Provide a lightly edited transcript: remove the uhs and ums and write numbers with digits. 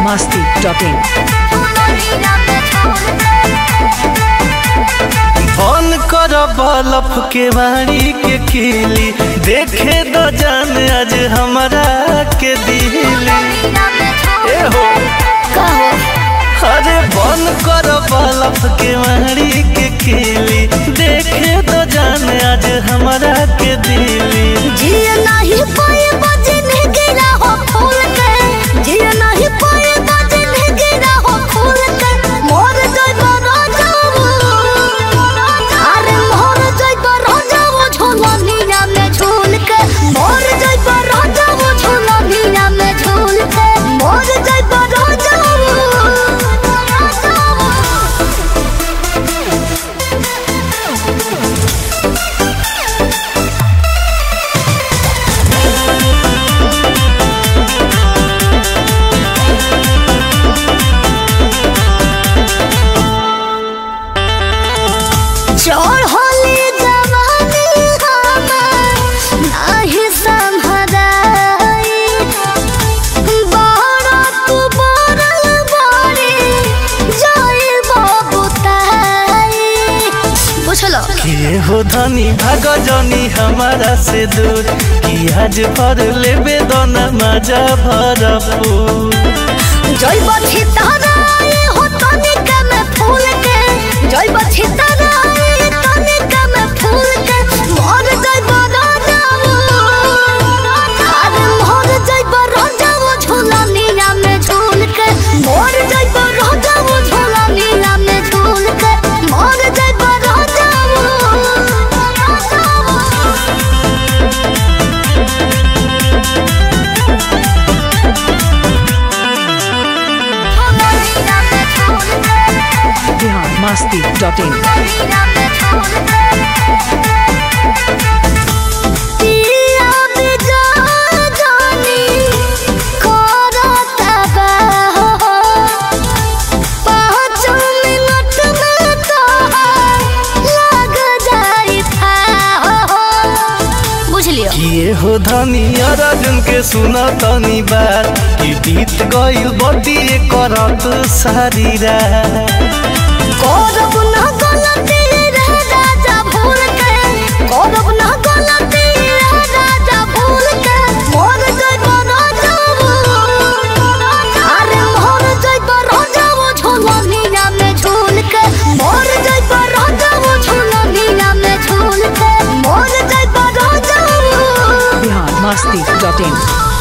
masti.in phone कर bulb के बाड़ी के किली देखे दो जान आज हमारा के दिली ए हो अरे फोन कर बलफ के बाड़ी के किली देखे दो जान आज हमारा के दिली जिया नहीं पाए बजने गिरा हो फूल के जिया नहीं पाए बजने गिरा हो फूल के मोर जय बराजाओ अरे मोर जय बराजाओ झोला नीला में झूल के मोर जय बराजाओ झोला नीला में झूल के मोर जय बराजाओ चोर होली जवानी हमार नाही संभदाई बड़ा तू बड़ल बड़ी जाई बाबूताई बुझलो के हो धनी भाग जनी हमारा से दूर कि आज भर लेबे दोना मजा भरपूर जय बछी ताराई हो तनिक में फूल के जय बछी ताराई तनिक में फूल के मोर जय बराजाओ अरे मोर जय बराजाओ झूला नीला में झूल के मोर जय बराजाओ झूला नीला में झूल के मोर जय बराजाओ masti.in किए हो धनी अर्जुन के सुना तनी बात कि बीत गइल बदी करत सारी रात करब ना गलती रे राजा भूल के करब ना गलती रे राजा भूल के मोर जय बराजाओ अरे मोर जय बराजाओ झोला नीला में झूल के मोर जय बराजाओ झोला नीला में झूल के मोर जय बराजाओ masti.in